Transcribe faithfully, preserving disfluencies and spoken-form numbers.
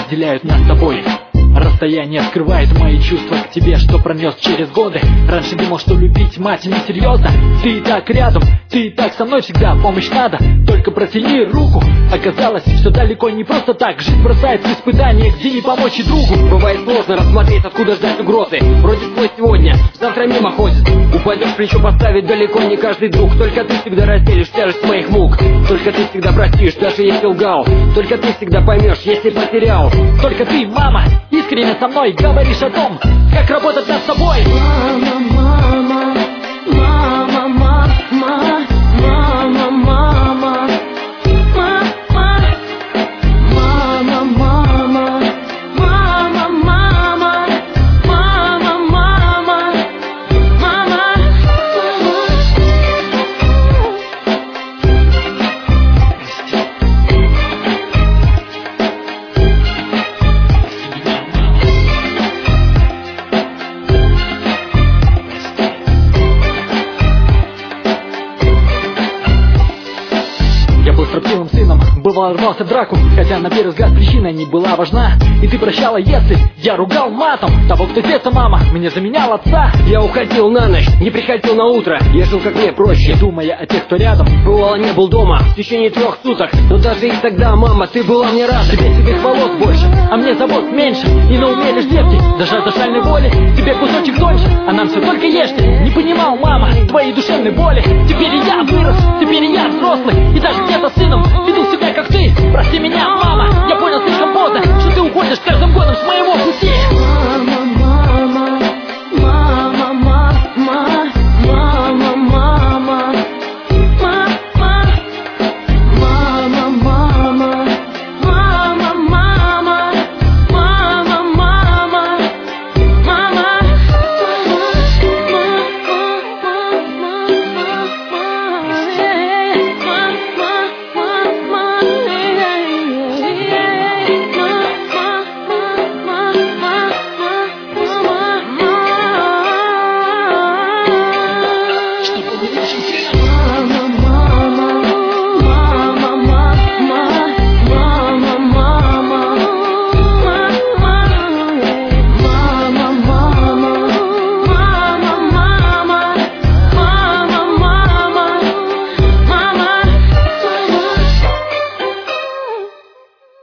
разделяют нас с тобой. Расстояние скрывает мои чувства к тебе, что пронес через годы. Раньше думал, что любить мать несерьезно. Ты и так рядом, ты и так со мной всегда. Помощь надо, только протяни руку. Оказалось, все далеко не просто так. Жизнь бросает в испытания, где не помочь и другу. Бывает сложно рассмотреть, откуда ждать угрозы. Вроде твой сегодня, завтра мимо ходит. Упадешь, плечо поставить далеко не каждый друг. Только ты всегда разделишь тяжесть моих мук. Только ты всегда простишь, даже если лгал. Только ты всегда поймешь, если потерял. Только ты, мама, искренне со мной говоришь о том, как работать над собой. Мама, мама, мама, мама, мама, мама, мама, мама, мама, мама, мама, мама, мама, мама. Я был строптивым сыном, бывало рвался в драку, хотя на первый взгляд причина не была важна. И ты прощала, если я ругал матом того, кто детство, мама, мне заменял отца. Я уходил на ночь, не приходил на утро. Я жил как мне проще, Думая о тех, кто рядом. бывало не был дома в течение трех суток. Но даже и тогда, мама, ты была мне рада. Тебе седых волос больше, а мне забот меньше. И на уме лишь девки, даже от душевной воли. Тебе кусочек тоньше, а нам все только ешьте. Не понимал, мама, твоей душевной боли. Теперь и я вырос, теперь и я взрослый. И даже где-то сыном веду себя как ты. Прости меня, мама, я понял слишком поздно, что ты уходишь каждым годом с моего пути.